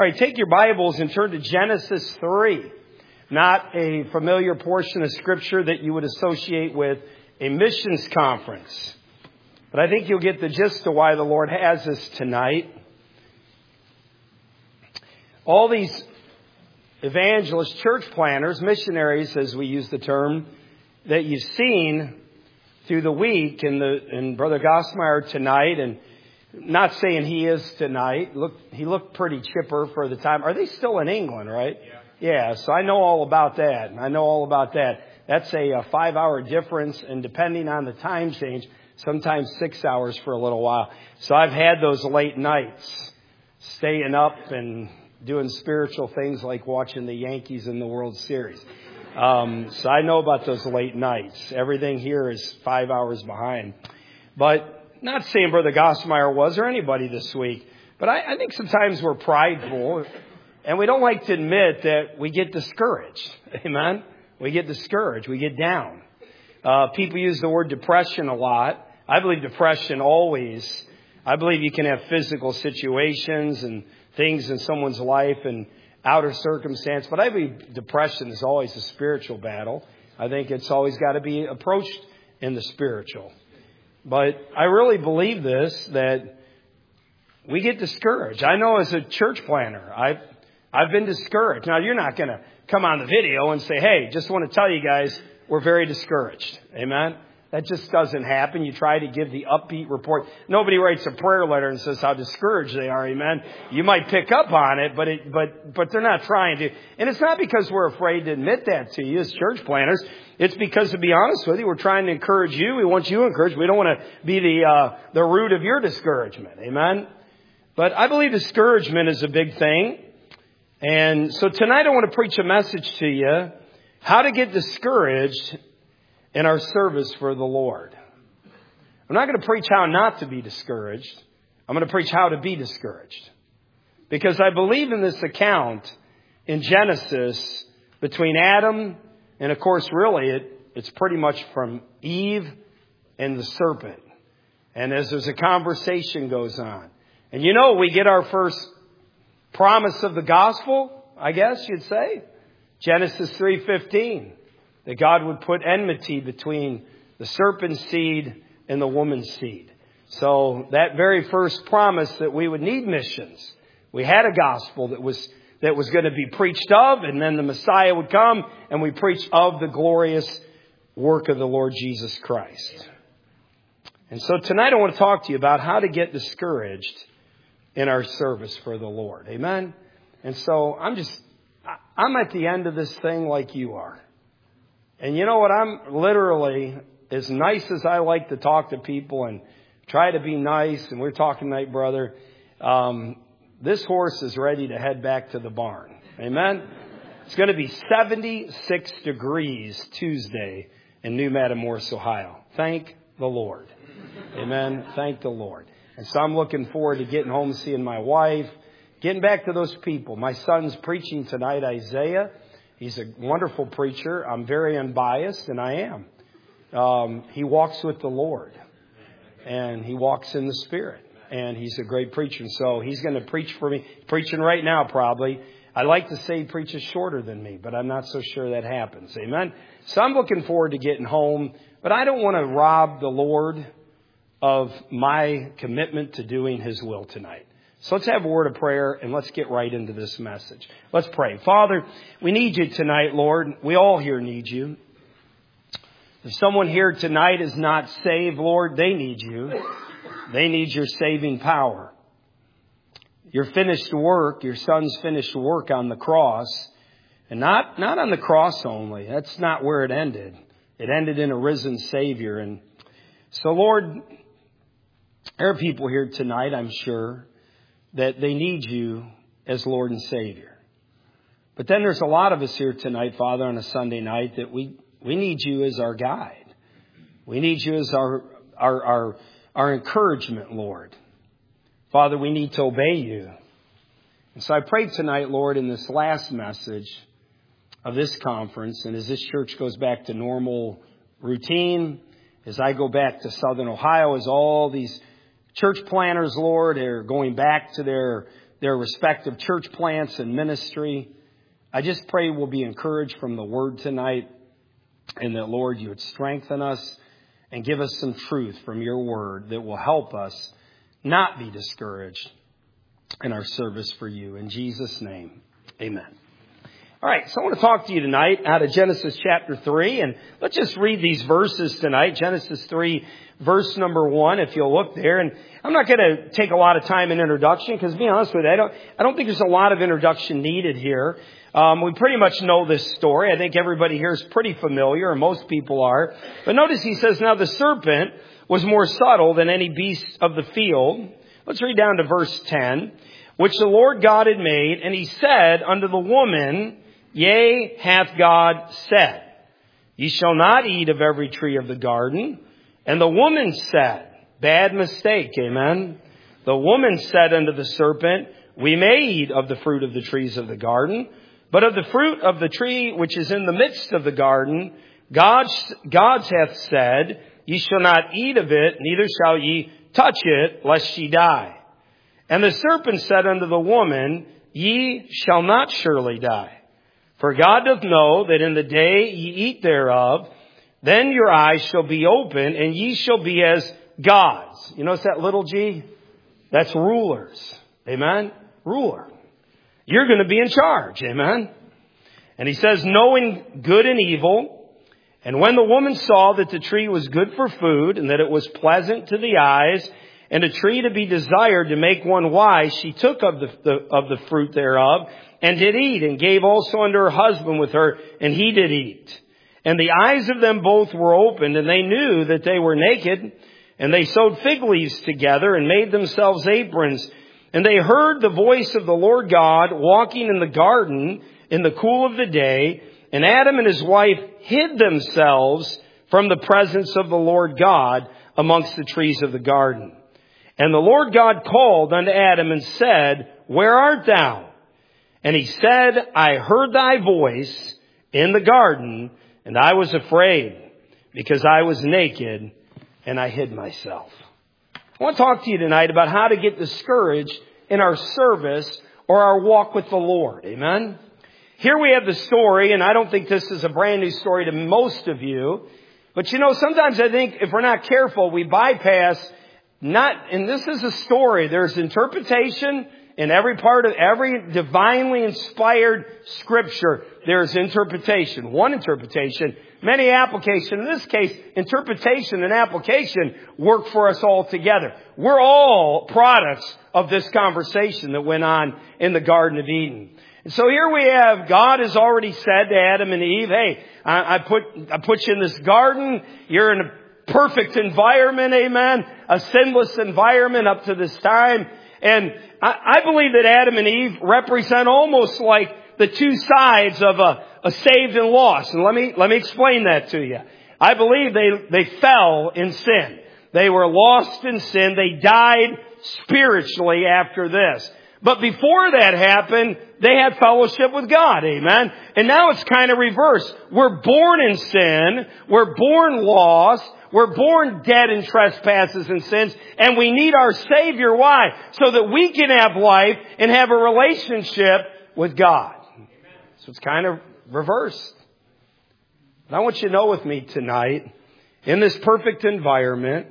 All right, take your Bibles and turn to Genesis 3. Not a familiar portion of Scripture that you would associate with a missions conference. But I think you'll get the gist of why the Lord has us tonight. All these evangelists, church planners, missionaries, as we use the term, that you've seen through the week, and Brother Gossmeyer tonight, and not saying he is tonight. He looked pretty chipper for the time. Are they still in England, right? Yeah, so I know all about that. That's a 5-hour difference, and depending on the time change, sometimes 6 hours for a little while. So I've had those late nights, staying up and doing spiritual things like watching the Yankees in the World Series. So I know about those late nights. Everything here is 5 hours behind. But not saying Brother Gossmeyer was or anybody this week, but I think sometimes we're prideful and we don't like to admit that we get discouraged. Amen? We get discouraged. We get down. People use the word depression a lot. I believe depression always. I believe you can have physical situations and things in someone's life and outer circumstance, but I believe depression is always a spiritual battle. I think it's always got to be approached in the spiritual. But I really believe this, that we get discouraged. I know as a church planner, I've been discouraged. Now, you're not going to come on the video and say, hey, just want to tell you guys, we're very discouraged. Amen? That just doesn't happen. You try to give the upbeat report. Nobody writes a prayer letter and says how discouraged they are. Amen? You might pick up on it, but they're not trying to. And it's not because we're afraid to admit that to you as church planners. It's because, to be honest with you, we're trying to encourage you. We want you encouraged. We don't want to be the root of your discouragement. Amen? But I believe discouragement is a big thing. And so tonight I want to preach a message to you, how to get discouraged in our service for the Lord. I'm not going to preach how not to be discouraged. I'm going to preach how to be discouraged. Because I believe in this account in Genesis between Adam and, of course, really it's pretty much from Eve and the serpent. And as there's a conversation goes on. And we get our first promise of the gospel, I guess you'd say. Genesis 3:15. That God would put enmity between the serpent's seed and the woman's seed. So that very first promise that we would need missions. We had a gospel that was going to be preached of, and then the Messiah would come, and we preach of the glorious work of the Lord Jesus Christ. And so tonight I want to talk to you about how to get discouraged in our service for the Lord. Amen? And so I'm at the end of this thing like you are. And you know what? I'm literally, as nice as I like to talk to people and try to be nice, and we're talking tonight, brother, this horse is ready to head back to the barn. Amen? It's going to be 76 degrees Tuesday in New Matamoros, Ohio. Thank the Lord. Amen? Thank the Lord. And so I'm looking forward to getting home, seeing my wife, getting back to those people. My son's preaching tonight, Isaiah. He's a wonderful preacher. I'm very unbiased, and I am. He walks with the Lord, and he walks in the Spirit, and he's a great preacher. And so he's going to preach for me. Preaching right now, probably. I like to say he preaches shorter than me, but I'm not so sure that happens. Amen? So I'm looking forward to getting home, but I don't want to rob the Lord of my commitment to doing His will tonight. So let's have a word of prayer and let's get right into this message. Let's pray. Father, we need you tonight, Lord. We all here need you. If someone here tonight is not saved, Lord, they need you. They need your saving power. Your finished work, your Son's finished work on the cross, and not on the cross only. That's not where it ended. It ended in a risen Savior. And so, Lord, there are people here tonight, I'm sure, that they need you as Lord and Savior. But then there's a lot of us here tonight, Father, on a Sunday night that we need you as our guide. We need you as our encouragement, Lord. Father, we need to obey you. And so I pray tonight, Lord, in this last message of this conference, and as this church goes back to normal routine, as I go back to Southern Ohio, as all these church planners, Lord, are going back to their their respective church plants and ministry. I just pray we'll be encouraged from the Word tonight, and that, Lord, you would strengthen us and give us some truth from your Word that will help us not be discouraged in our service for you. In Jesus' name, amen. All right, so I want to talk to you tonight out of Genesis chapter 3, and let's just read these verses tonight. Genesis 3, verse number 1, if you'll look there. And I'm not going to take a lot of time in introduction, because to be honest with you, I don't think there's a lot of introduction needed here. We pretty much know this story. I think everybody here is pretty familiar, or most people are. But notice he says, now the serpent was more subtle than any beast of the field. Let's read down to verse 10. Which the Lord God had made, and he said unto the woman, Yea, hath God said, Ye shall not eat of every tree of the garden. And the woman said, bad mistake, amen. The woman said unto the serpent, We may eat of the fruit of the trees of the garden, but of the fruit of the tree which is in the midst of the garden, God hath said, Ye shall not eat of it, neither shall ye touch it, lest ye die. And the serpent said unto the woman, Ye shall not surely die. For God doth know that in the day ye eat thereof, then your eyes shall be open, and ye shall be as gods. You notice that little g? That's rulers. Amen? Ruler. You're going to be in charge. Amen? And he says, knowing good and evil. And when the woman saw that the tree was good for food, and that it was pleasant to the eyes, and a tree to be desired to make one wise, she took of the fruit thereof, and did eat, and gave also unto her husband with her, and he did eat. And the eyes of them both were opened, and they knew that they were naked. And they sewed fig leaves together, and made themselves aprons. And they heard the voice of the Lord God walking in the garden in the cool of the day. And Adam and his wife hid themselves from the presence of the Lord God amongst the trees of the garden. And the Lord God called unto Adam and said, Where art thou? And he said, I heard thy voice in the garden, and I was afraid, because I was naked, and I hid myself. I want to talk to you tonight about how to get discouraged in our service or our walk with the Lord. Amen? Here we have the story, and I don't think this is a brand new story to most of you. But you know, sometimes I think if we're not careful, we bypass and this is a story. There's interpretation. In every part of every divinely inspired scripture, there's interpretation. One interpretation, many application. In this case, interpretation and application work for us all together. We're all products of this conversation that went on in the Garden of Eden. And so here we have, God has already said to Adam and Eve, hey, I put you in this garden. You're in a perfect environment, amen. A sinless environment up to this time. And I believe that Adam and Eve represent almost like the two sides of a saved and lost. And let me explain that to you. I believe they fell in sin. They were lost in sin. They died spiritually after this. But before that happened, they had fellowship with God. Amen. And now it's kind of reversed. We're born in sin. We're born lost. We're born dead in trespasses and sins, and we need our Savior. Why? So that we can have life and have a relationship with God. So it's kind of reversed. And I want you to know with me tonight, in this perfect environment,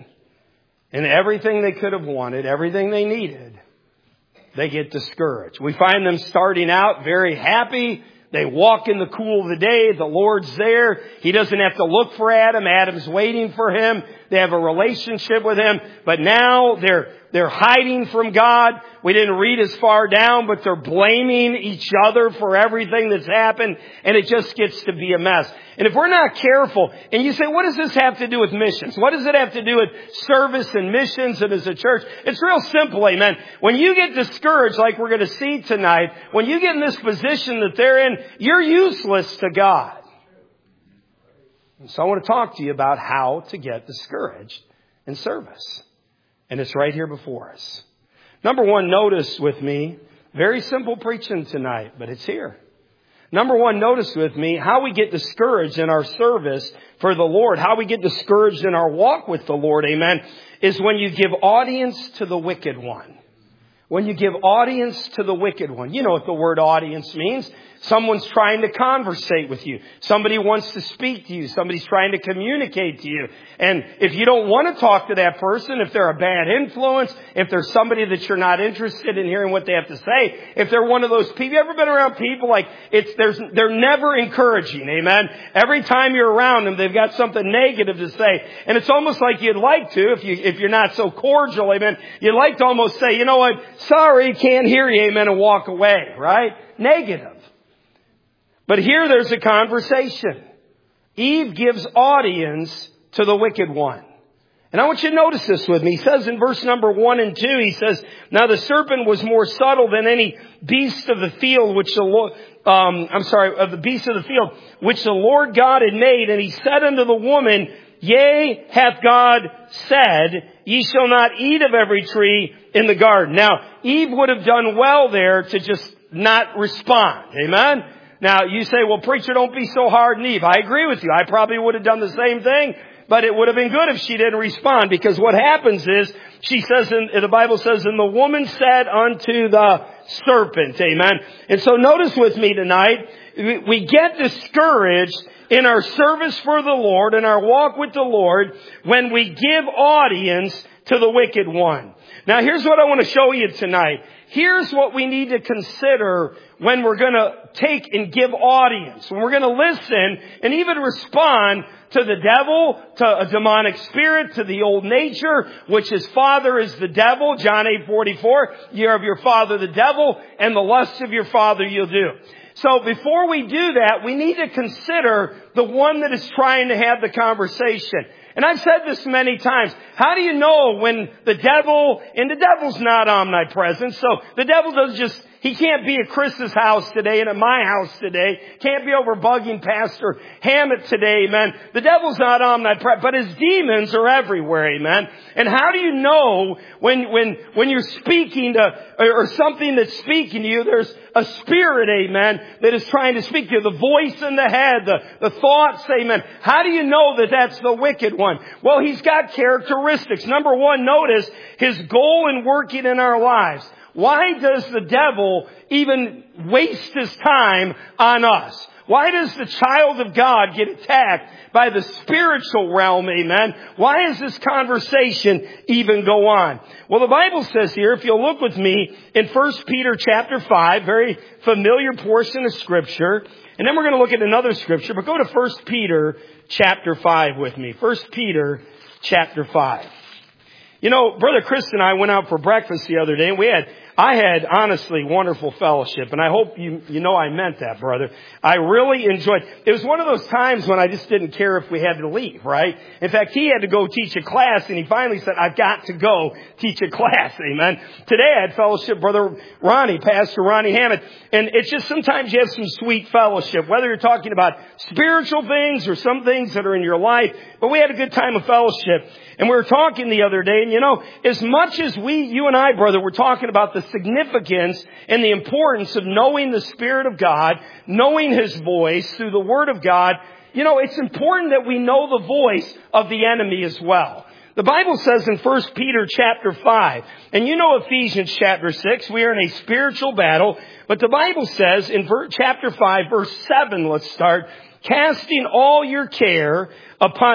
and everything they could have wanted, everything they needed, they get discouraged. We find them starting out very happy. They walk in the cool of the day. The Lord's there. He doesn't have to look for Adam. Adam's waiting for him. They have a relationship with him. But now they're hiding from God. We didn't read as far down, but they're blaming each other for everything that's happened. And it just gets to be a mess. And if we're not careful, and you say, what does this have to do with missions? What does it have to do with service and missions and as a church? It's real simple, amen. When you get discouraged, like we're going to see tonight, when you get in this position that they're in, you're useless to God. And so I want to talk to you about how to get discouraged in service. And it's right here before us. Number one, notice with me, very simple preaching tonight, but it's here. Number one, notice with me how we get discouraged in our service for the Lord, how we get discouraged in our walk with the Lord, amen, is when you give audience to the wicked one. When you give audience to the wicked one. You know what the word audience means. Someone's trying to conversate with you. Somebody wants to speak to you. Somebody's trying to communicate to you. And if you don't want to talk to that person, if they're a bad influence, if there's somebody that you're not interested in hearing what they have to say, if they're one of those people, you ever been around people like they're never encouraging, amen? Every time you're around them, they've got something negative to say. And it's almost like you'd like to, if you're not so cordial, amen, you'd like to almost say, you know what, sorry, can't hear you, amen, and walk away, right? Negative. But here there's a conversation. Eve gives audience to the wicked one. And I want you to notice this with me. He says in verse number 1 and 2, he says, now the serpent was more subtle than any beast of the field which the Lord, of the beast of the field which the Lord God had made. And he said unto the woman, yea, hath God said, ye shall not eat of every tree in the garden. Now, Eve would have done well there to just not respond. Amen? Now, you say, well, preacher, don't be so hard on Eve. I agree with you. I probably would have done the same thing, but it would have been good if she didn't respond, because what happens is, she says, the Bible says, and the woman said unto the serpent, amen. And so notice with me tonight, we get discouraged in our service for the Lord, in our walk with the Lord, when we give audience to the wicked one. Now, here's what I want to show you tonight. Here's what we need to consider when we're going to take and give audience, when we're going to listen and even respond to the devil, to a demonic spirit, to the old nature, which his father is the devil. John 8:44, you're of your father the devil, and the lusts of your father you'll do. So before we do that, we need to consider the one that is trying to have the conversation. And I've said this many times. How do you know when the devil's not omnipresent, so the devil doesn't just, he can't be at Chris's house today and at my house today. Can't be over bugging Pastor Hammett today, amen. The devil's not omnipresent, but his demons are everywhere, amen. And how do you know when you're speaking to, or something that's speaking to you, there's a spirit, amen, that is trying to speak to you. The voice in the head, the thoughts, amen. How do you know that that's the wicked one? Well, he's got characteristics. Number one, notice his goal in working in our lives. Why does the devil even waste his time on us? Why does the child of God get attacked by the spiritual realm, amen? Why does this conversation even go on? Well, the Bible says here, if you'll look with me in 1 Peter chapter 5, very familiar portion of Scripture, and then we're going to look at another Scripture, but go to 1 Peter chapter 5 with me. 1 Peter chapter 5. You know, Brother Chris and I went out for breakfast the other day, and I had honestly wonderful fellowship, and I hope you know I meant that, brother. I really enjoyed. It was one of those times when I just didn't care if we had to leave, right? In fact, he had to go teach a class, and he finally said, I've got to go teach a class, amen. Today I had fellowship, Brother Ronnie, Pastor Ronnie Hammett, and it's just sometimes you have some sweet fellowship, whether you're talking about spiritual things or some things that are in your life, but we had a good time of fellowship. And we were talking the other day, and you know, as much as you and I, brother, were talking about the significance and the importance of knowing the Spirit of God, knowing His voice through the Word of God, you know, it's important that we know the voice of the enemy as well. The Bible says in 1 Peter chapter 5, and you know Ephesians chapter 6, we are in a spiritual battle, but the Bible says in chapter 5, verse 7, let's start, casting all your care upon,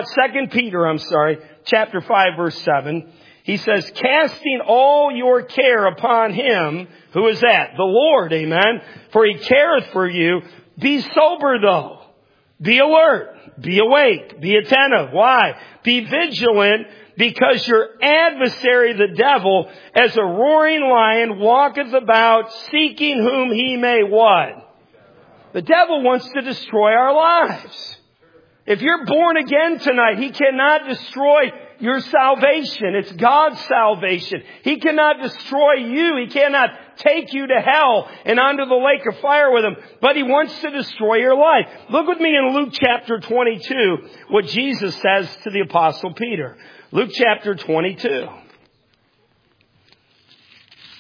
chapter 5, verse 7, he says, casting all your care upon Him, who is that? The Lord, amen, for He careth for you. Be sober though. Be alert. Be awake. Be attentive. Why? Be vigilant, because your adversary, the devil, as a roaring lion, walketh about, seeking whom he may what? The devil wants to destroy our lives. If you're born again tonight, he cannot destroy your salvation. It's God's salvation. He cannot destroy you. He cannot take you to hell and onto the lake of fire with Him. But He wants to destroy your life. Look with me in Luke chapter 22, what Jesus says to the Apostle Peter. Luke chapter 22.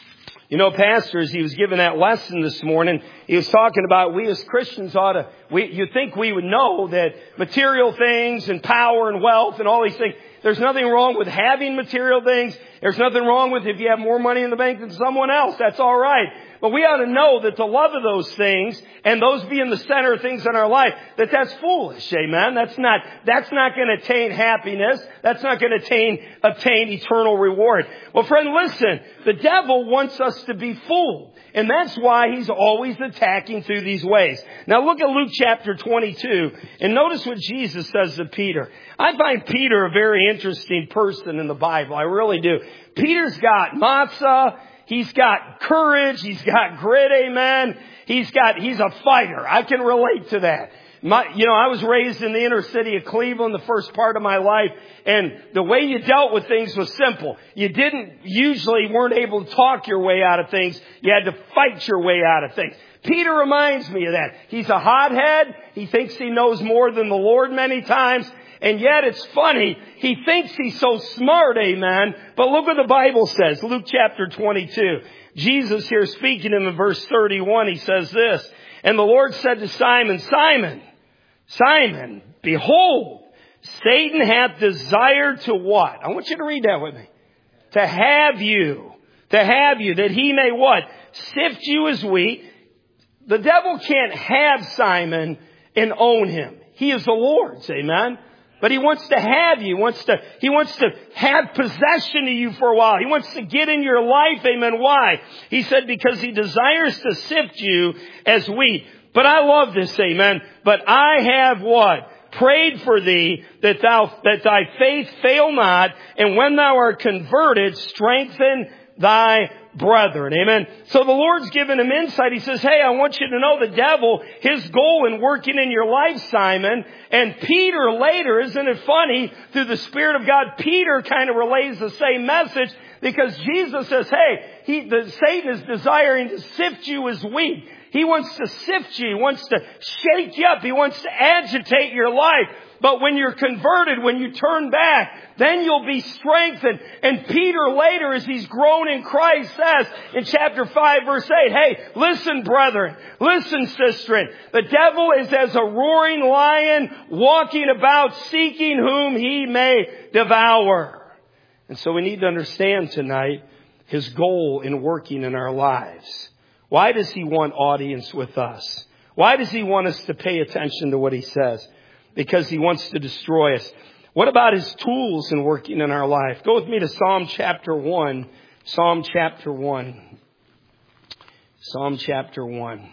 You know, Pastor, as he was giving that lesson this morning, he was talking about we as Christians you'd think we would know that material things and power and wealth and all these things, there's nothing wrong with having material things. There's nothing wrong with if you have more money in the bank than someone else. That's all right. But we ought to know that the love of those things and those being the center of things in our life, that's foolish. Amen. That's not going to attain happiness. That's not going to obtain eternal reward. Well, friend, listen, the devil wants us to be fooled. And that's why he's always attacking through these ways. Now look at Luke chapter 22 and notice what Jesus says to Peter. I find Peter a very interesting person in the Bible. I really do. Peter's got matzah. He's got courage. He's got grit. Amen. He's a fighter. I can relate to that. I was raised in the inner city of Cleveland the first part of my life, and the way you dealt with things was simple. You weren't able to talk your way out of things. You had to fight your way out of things. Peter reminds me of that. He's a hothead. He thinks he knows more than the Lord many times. And yet it's funny. He thinks he's so smart, amen. But look what the Bible says. Luke chapter 22. Jesus here speaking in verse 31, he says this. And the Lord said to Simon, Simon, behold, Satan hath desired to what? I want you to read that with me. To have you, that he may what? Sift you as wheat. The devil can't have Simon and own him. He is the Lord's, amen. But he wants to have you. He wants to have possession of you for a while. He wants to get in your life, amen. Why? He said, because he desires to sift you as wheat. But I love this, amen. But I have what? Prayed for thee that thy faith fail not, and when thou art converted, strengthen thy brethren. Amen. So the Lord's given him insight. He says, hey, I want you to know the devil, his goal in working in your life, Simon. And Peter later, isn't it funny, through the Spirit of God, Peter kind of relays the same message, because Jesus says, hey, Satan is desiring to sift you as wheat. He wants to sift you. He wants to shake you up. He wants to agitate your life. But when you're converted, when you turn back, then you'll be strengthened. And Peter later, as he's grown in Christ, says in chapter 5, verse 8, hey, listen, brethren, listen, sistren, the devil is as a roaring lion walking about seeking whom he may devour. And so we need to understand tonight his goal in working in our lives. Why does he want audience with us? Why does he want us to pay attention to what he says? Because he wants to destroy us. What about his tools in working in our life? Go with me to Psalm chapter 1. Psalm chapter 1. Psalm chapter 1.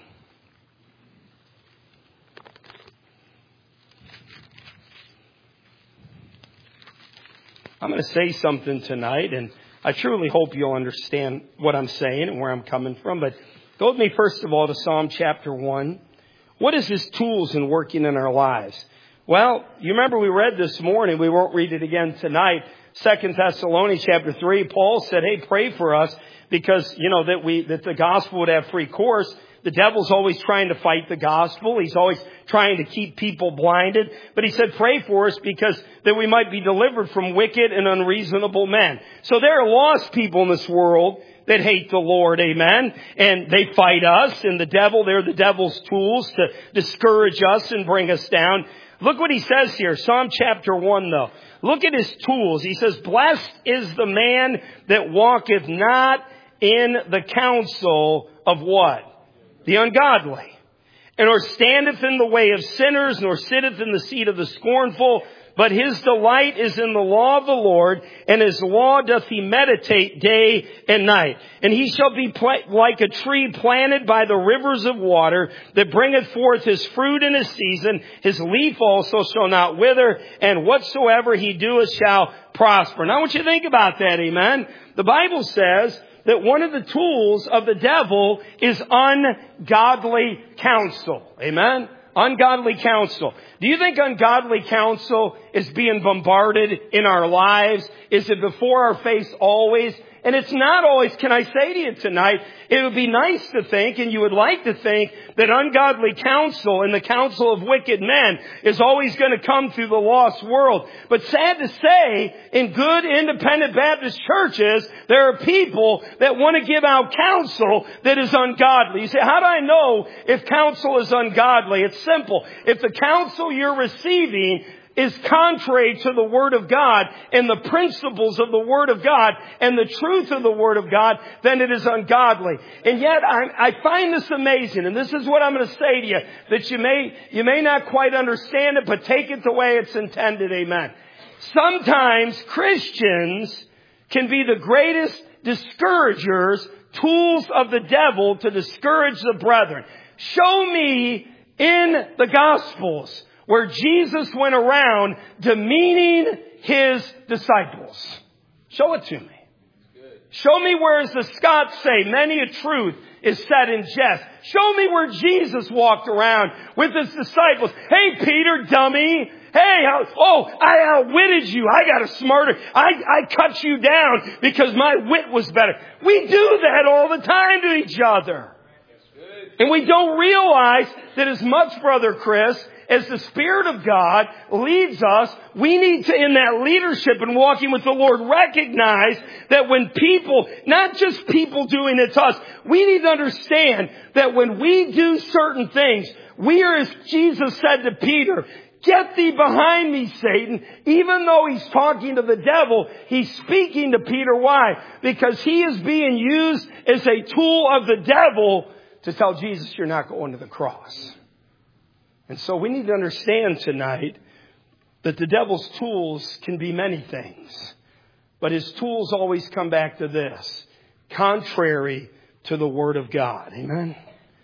I'm going to say something tonight, and I truly hope you'll understand what I'm saying and where I'm coming from. But go with me first of all to Psalm chapter 1. What is his tools in working in our lives? Well, you remember we read this morning, we won't read it again tonight, 2 Thessalonians chapter 3, Paul said, hey, pray for us because, that the gospel would have free course. The devil's always trying to fight the gospel. He's always trying to keep people blinded. But he said, pray for us because that we might be delivered from wicked and unreasonable men. So there are lost people in this world that hate the Lord, amen. And they fight us, and they're the devil's tools to discourage us and bring us down. Look what he says here, Psalm chapter 1 though. Look at his tools. He says, blessed is the man that walketh not in the counsel of what? The ungodly. And nor standeth in the way of sinners, nor sitteth in the seat of the scornful. But his delight is in the law of the Lord, and his law doth he meditate day and night. And he shall be like a tree planted by the rivers of water, that bringeth forth his fruit in his season. His leaf also shall not wither, and whatsoever he doeth shall prosper. Now I want you to think about that, amen. The Bible says that one of the tools of the devil is ungodly counsel, amen. Ungodly counsel. Do you think ungodly counsel is being bombarded in our lives? Is it before our face always? And it's not always, can I say to you tonight, it would be nice to think, and you would like to think, that ungodly counsel and the counsel of wicked men is always going to come through the lost world. But sad to say, in good independent Baptist churches, there are people that want to give out counsel that is ungodly. You say, how do I know if counsel is ungodly? It's simple. If the counsel you're receiving is contrary to the Word of God and the principles of the Word of God and the truth of the Word of God, then it is ungodly. And yet I find this amazing, and this is what I'm going to say to you, that you may not quite understand it, but take it the way it's intended. Amen. Sometimes Christians can be the greatest discouragers, tools of the devil to discourage the brethren. Show me in the Gospels where Jesus went around demeaning His disciples. Show it to me. Show me where, as the Scots say, many a truth is said in jest. Show me where Jesus walked around with His disciples. Hey, Peter, dummy. Hey, I outwitted you. I got a smarter. I cut you down because my wit was better. We do that all the time to each other. And we don't realize that as much, Brother Chris, as the Spirit of God leads us, we need to, in that leadership and walking with the Lord, recognize that when people, not just people doing it to us, we need to understand that when we do certain things, we are, as Jesus said to Peter, get thee behind me, Satan. Even though he's talking to the devil, he's speaking to Peter. Why? Because he is being used as a tool of the devil to tell Jesus, you're not going to the cross. And so we need to understand tonight that the devil's tools can be many things. But his tools always come back to this: contrary to the Word of God. Amen?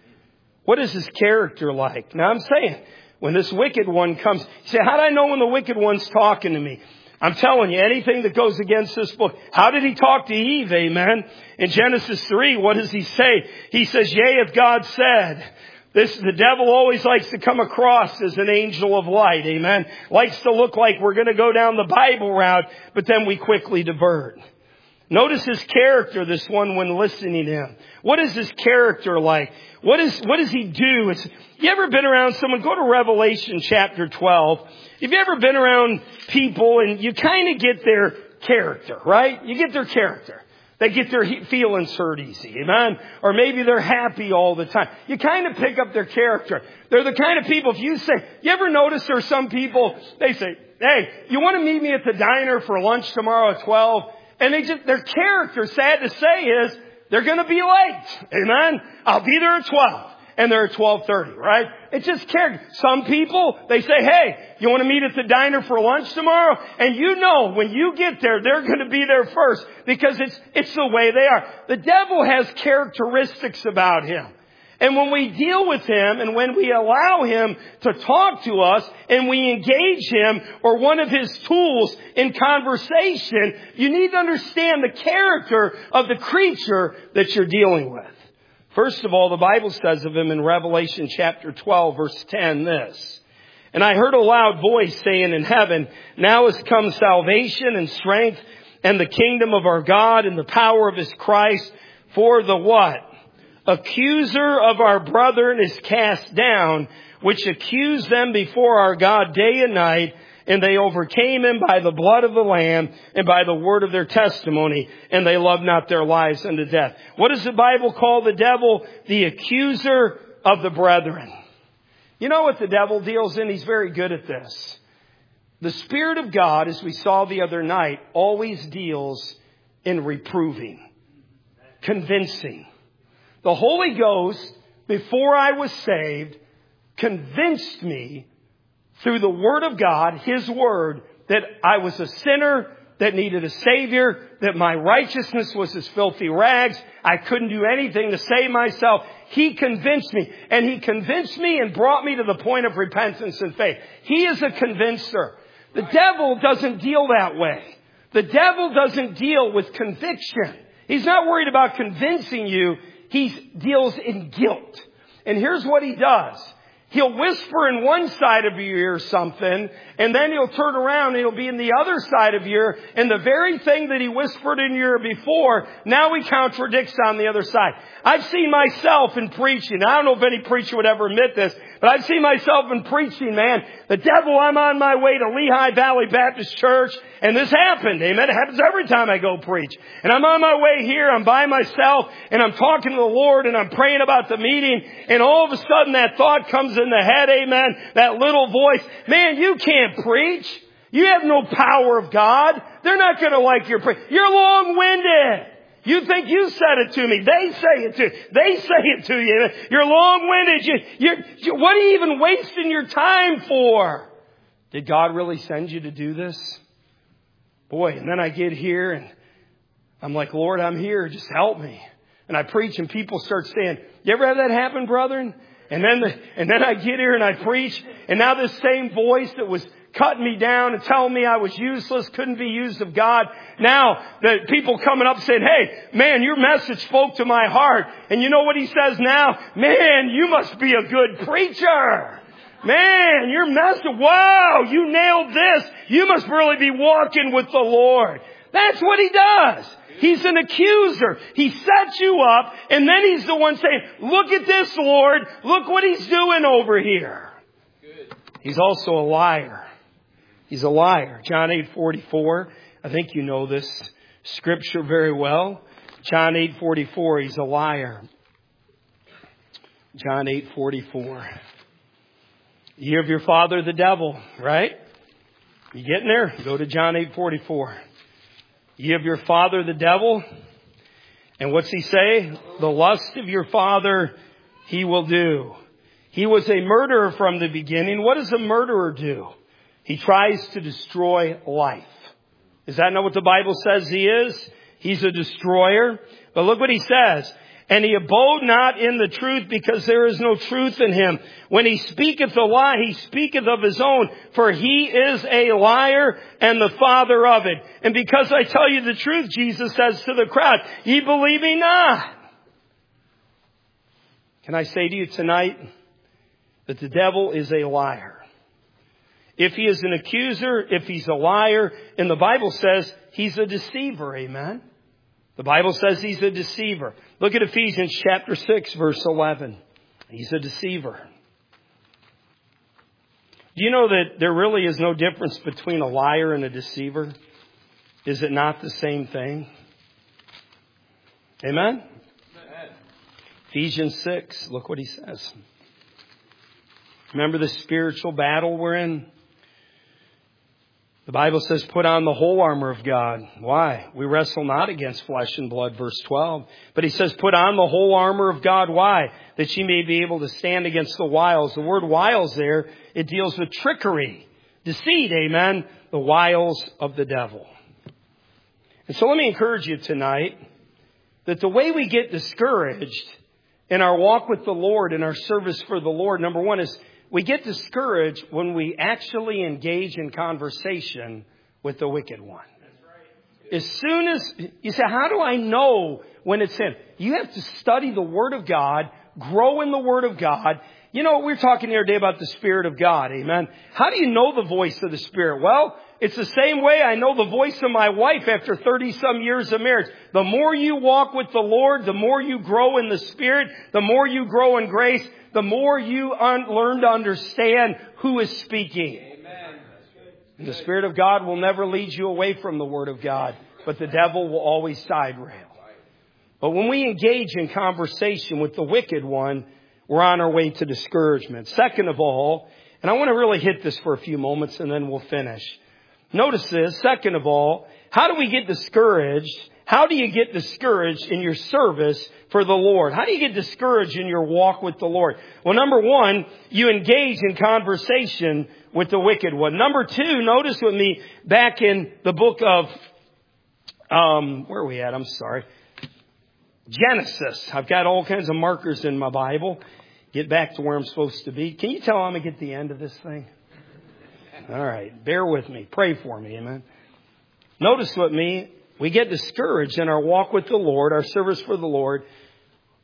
What is his character like? Now I'm saying, when this wicked one comes, you say, how do I know when the wicked one's talking to me? I'm telling you, anything that goes against this book. How did he talk to Eve? Amen? In Genesis 3, what does he say? He says, yea, if God said. The devil always likes to come across as an angel of light. Amen? Likes to look like we're going to go down the Bible route, but then we quickly divert. Notice his character, this one, when listening to him. What is his character like? What does he do? You ever been around someone? Go to Revelation chapter 12. Have you ever been around people and you kind of get their character, right? You get their character. They get their feelings hurt easy, amen? Or maybe they're happy all the time. You kind of pick up their character. They're the kind of people, if you say, you ever notice there are some people, they say, hey, you want to meet me at the diner for lunch tomorrow at 12? And their character, sad to say, is they're going to be late, amen? I'll be there at 12. And they're at 12:30, right? It's just character. Some people, they say, hey, you want to meet at the diner for lunch tomorrow? And you know, when you get there, they're going to be there first because it's the way they are. The devil has characteristics about him. And when we deal with him and when we allow him to talk to us and we engage him or one of his tools in conversation, you need to understand the character of the creature that you're dealing with. First of all, the Bible says of him in Revelation chapter 12, verse 10, this. And I heard a loud voice saying in heaven, now has come salvation and strength and the kingdom of our God and the power of his Christ. For the what? Accuser of our brethren is cast down, which accused them before our God day and night. And they overcame him by the blood of the Lamb and by the word of their testimony. And they loved not their lives unto death. What does the Bible call the devil? The accuser of the brethren. You know what the devil deals in? He's very good at this. The Spirit of God, as we saw the other night, always deals in reproving, convincing. The Holy Ghost, before I was saved, convinced me through the Word of God, His Word, that I was a sinner that needed a Savior, that my righteousness was as filthy rags. I couldn't do anything to save myself. He convinced me. And He convinced me and brought me to the point of repentance and faith. He is a convincer. The devil doesn't deal that way. The devil doesn't deal with conviction. He's not worried about convincing you. He deals in guilt. And here's what he does. He'll whisper in one side of your ear something, and then he'll turn around and he'll be in the other side of your ear, and the very thing that he whispered in your ear before, now he contradicts on the other side. I've seen myself in preaching. I don't know if any preacher would ever admit this, but I've seen myself in preaching, man. The devil, I'm on my way to Lehigh Valley Baptist Church, and this happened, amen. It happens every time I go preach. And I'm on my way here, I'm by myself, and I'm talking to the Lord, and I'm praying about the meeting, and all of a sudden that thought comes in the head, amen. That little voice, man, you can't preach. You have no power of God. They're not going to like your preach. You're long-winded. You think you said it to me. They say it to you. They say it to you. You're long-winded. What are you even wasting your time for? Did God really send you to do this? Boy, and then I get here and I'm like, Lord, I'm here. Just help me. And I preach and people start saying, you ever have that happen, brethren? And then I get here and I preach, and now this same voice that was cutting me down and telling me I was useless, couldn't be used of God. Now the people coming up saying, hey, man, your message spoke to my heart. And you know what he says now? Man, you must be a good preacher. Man, your message, wow, you nailed this. You must really be walking with the Lord. That's what he does. He's an accuser. He sets you up, and then he's the one saying, look at this, Lord. Look what he's doing over here. Good. He's also a liar. He's a liar. John 8:44. I think you know this scripture very well. John 8:44. He's a liar. John 8:44. Ye of your father the devil, right? You getting there? Go to John 8:44. Ye of your father the devil. And what's he say? The lust of your father he will do. He was a murderer from the beginning. What does a murderer do? He tries to destroy life. Is that not what the Bible says he is? He's a destroyer. But look what he says. And he abode not in the truth, because there is no truth in him. When he speaketh a lie, he speaketh of his own, for he is a liar and the father of it. And because I tell you the truth, Jesus says to the crowd, ye believe me not. Can I say to you tonight that the devil is a liar? If he is an accuser, if he's a liar, and the Bible says he's a deceiver, amen? The Bible says he's a deceiver. Look at Ephesians chapter 6, verse 11. He's a deceiver. Do you know that there really is no difference between a liar and a deceiver? Is it not the same thing? Amen? Ephesians 6, look what he says. Remember the spiritual battle we're in? The Bible says, put on the whole armor of God. Why? We wrestle not against flesh and blood, verse 12. But he says, put on the whole armor of God. Why? That ye may be able to stand against the wiles. The word wiles there, it deals with trickery, deceit, amen? The wiles of the devil. And so let me encourage you tonight that the way we get discouraged in our walk with the Lord, in our service for the Lord, number one is, we get discouraged when we actually engage in conversation with the wicked one. As soon as you say, how do I know when it's him? You have to study the Word of God, grow in the Word of God. You know, we were talking the other day about the Spirit of God. Amen. How do you know the voice of the Spirit? Well, it's the same way I know the voice of my wife after 30-some years of marriage. The more you walk with the Lord, the more you grow in the Spirit, the more you grow in grace, the more you learn to understand who is speaking. Amen. And the Spirit of God will never lead you away from the Word of God, but the devil will always side rail. But when we engage in conversation with the wicked one, we're on our way to discouragement. Second of all, and I want to really hit this for a few moments and then we'll finish. Notice this. Second of all, how do we get discouraged? How do you get discouraged in your service for the Lord? How do you get discouraged in your walk with the Lord? Well, number one, you engage in conversation with the wicked one. Number two, notice with me back in the book of, where are we at? I'm sorry. Genesis. I've got all kinds of markers in my Bible. Get back to where I'm supposed to be. Can you tell I'm going to get the end of this thing? All right. Bear with me. Pray for me. Amen. Notice with me, we get discouraged in our walk with the Lord, our service for the Lord,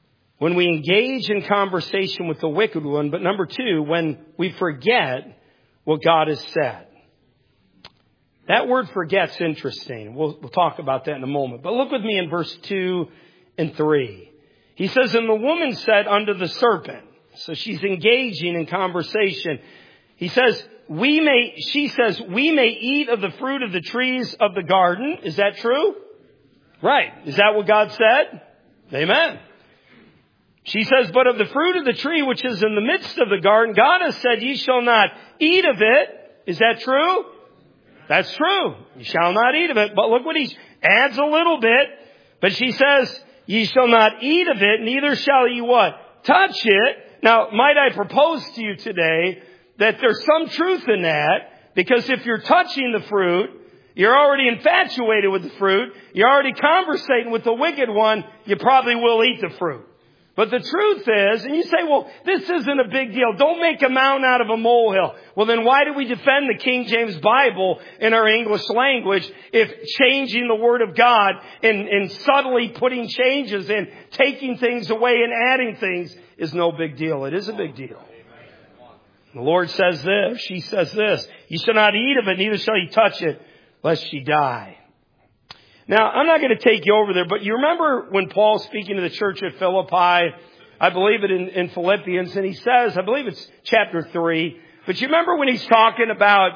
when we engage in conversation with the wicked one. But number two, when we forget what God has said. That word forget's interesting. We'll talk about that in a moment. But look with me in verse 2 and 3. He says, and the woman said unto the serpent. So she's engaging in conversation. He says, she says, we may eat of the fruit of the trees of the garden. Is that true? Right. Is that what God said? Amen. She says, but of the fruit of the tree which is in the midst of the garden, God has said, ye shall not eat of it. Is that true? That's true. You shall not eat of it. But look what he adds a little bit. But she says, ye shall not eat of it, neither shall ye what? Touch it. Now, might I propose to you today that there's some truth in that, because if you're touching the fruit, you're already infatuated with the fruit, you're already conversating with the wicked one, you probably will eat the fruit. But the truth is, and you say, well, this isn't a big deal. Don't make a mountain out of a molehill. Well, then why do we defend the King James Bible in our English language if changing the Word of God and subtly putting changes in, taking things away and adding things is no big deal? It is a big deal. The Lord says this, she says this, you shall not eat of it, neither shall you touch it, lest ye die. Now, I'm not going to take you over there, but you remember when Paul's speaking to the church at Philippi, I believe it in Philippians, and he says, I believe it's chapter 3, but you remember when he's talking about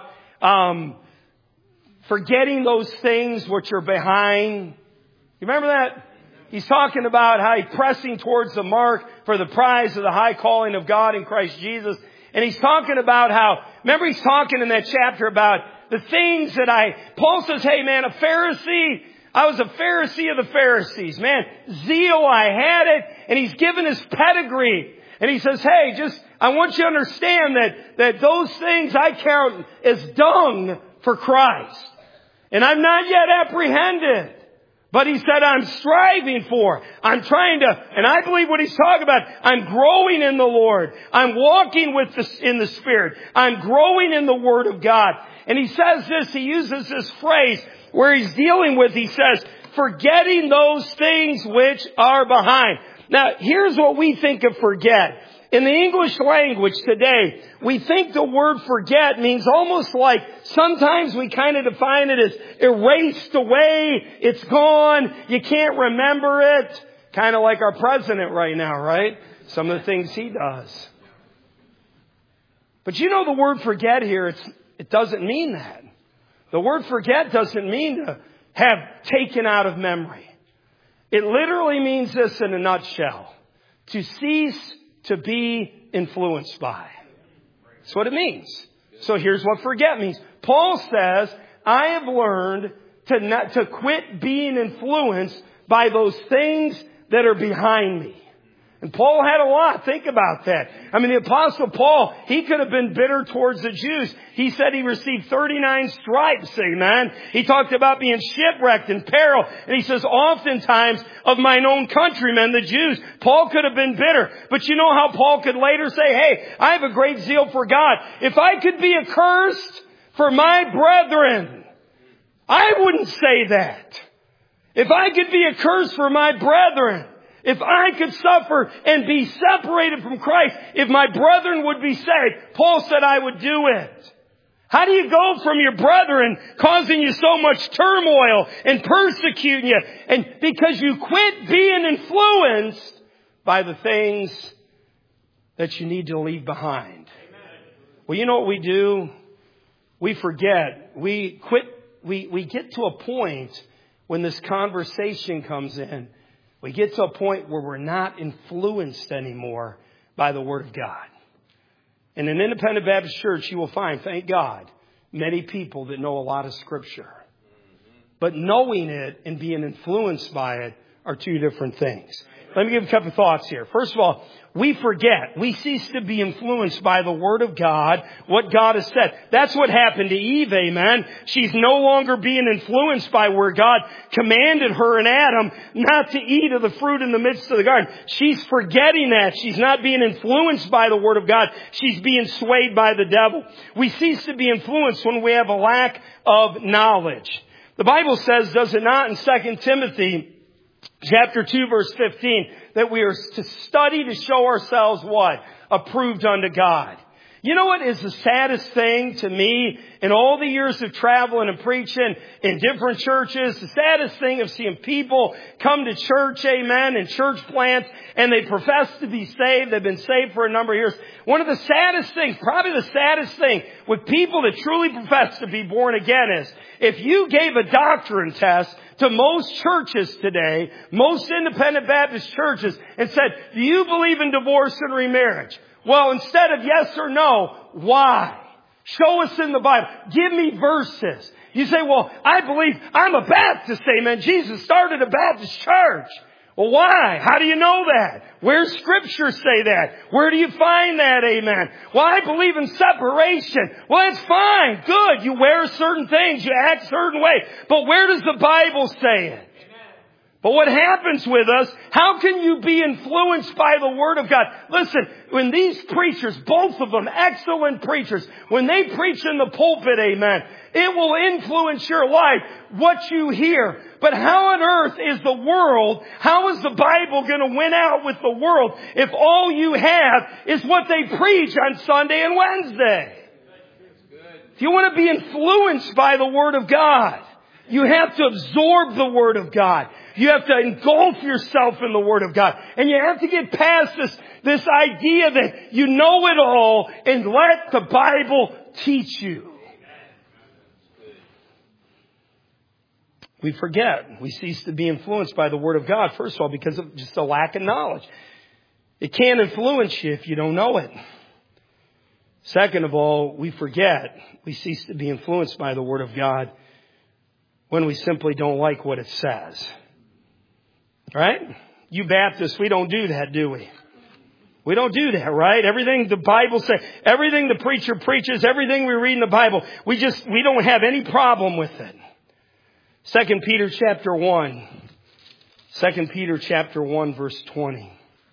forgetting those things which are behind? You remember that? He's talking about how he's pressing towards the mark for the prize of the high calling of God in Christ Jesus. And he's talking about how, remember he's talking in that chapter about the things that Paul says, hey man, I was a Pharisee of the Pharisees, man. Zeal, I had it. And he's given his pedigree. And he says, hey, I want you to understand that those things I count as dung for Christ. And I'm not yet apprehended. But he said, I'm striving for. I'm trying to, and I believe what he's talking about, I'm growing in the Lord. I'm walking in the Spirit. I'm growing in the Word of God. And he says this, he uses this phrase where he's dealing with, he says, forgetting those things which are behind. Now, here's what we think of forget. In the English language today, we think the word forget means almost like sometimes we kind of define it as erased away. It's gone. You can't remember it. Kind of like our president right now, right? Some of the things he does. But you know the word forget here, it doesn't mean that. The word forget doesn't mean to have taken out of memory. It literally means this in a nutshell. To cease to be influenced by. That's what it means. So here's what forget means. Paul says, I have learned to quit being influenced by those things that are behind me. And Paul had a lot. Think about that. I mean, the Apostle Paul, he could have been bitter towards the Jews. He said he received 39 stripes, amen. He talked about being shipwrecked in peril. And he says, oftentimes of mine own countrymen, the Jews. Paul could have been bitter. But you know how Paul could later say, hey, I have a great zeal for God. If I could be accursed for my brethren, I wouldn't say that. If I could be accursed for my brethren, if I could suffer and be separated from Christ, if my brethren would be saved, Paul said I would do it. How do you go from your brethren causing you so much turmoil and persecuting you? And because you quit being influenced by the things that you need to leave behind. Well, you know what we do? We forget. We quit. We get to a point when this conversation comes in. We get to a point where we're not influenced anymore by the Word of God. In an independent Baptist church, you will find, thank God, many people that know a lot of Scripture. But knowing it and being influenced by it are two different things. Let me give a couple of thoughts here. First of all, we forget. We cease to be influenced by the Word of God, what God has said. That's what happened to Eve, amen. She's no longer being influenced by where God commanded her and Adam not to eat of the fruit in the midst of the garden. She's forgetting that. She's not being influenced by the Word of God. She's being swayed by the devil. We cease to be influenced when we have a lack of knowledge. The Bible says, does it not, in 2 Timothy Chapter 2, verse 15, that we are to study to show ourselves what? Approved unto God. You know what is the saddest thing to me in all the years of traveling and preaching in different churches? The saddest thing of seeing people come to church, amen, and church plants, and they profess to be saved. They've been saved for a number of years. One of the saddest things, probably the saddest thing with people that truly profess to be born again is, if you gave a doctrine test to most churches today, most independent Baptist churches, and said, do you believe in divorce and remarriage? Well, instead of yes or no, why? Show us in the Bible. Give me verses. You say, well, I believe I'm a Baptist, amen. Jesus started a Baptist church. Well, why? How do you know that? Where's Scripture say that? Where do you find that, amen? Well, I believe in separation. Well, that's fine. Good. You wear certain things. You act a certain way. But where does the Bible say it? But what happens with us, how can you be influenced by the Word of God? Listen, when these preachers, both of them, excellent preachers, when they preach in the pulpit, amen, it will influence your life, what you hear. But how on earth is the world, how is the Bible going to win out with the world if all you have is what they preach on Sunday and Wednesday? If you want to be influenced by the Word of God, you have to absorb the Word of God. You have to engulf yourself in the Word of God. And you have to get past this idea that you know it all and let the Bible teach you. We forget. We cease to be influenced by the Word of God, first of all, because of just a lack of knowledge. It can't influence you if you don't know it. Second of all, we forget. We cease to be influenced by the Word of God when we simply don't like what it says. Right? You Baptists, we don't do that, do we? We don't do that, right? Everything the Bible says, everything the preacher preaches, everything we read in the Bible, we don't have any problem with it. 2 Peter chapter 1. 2 Peter chapter 1 verse 20.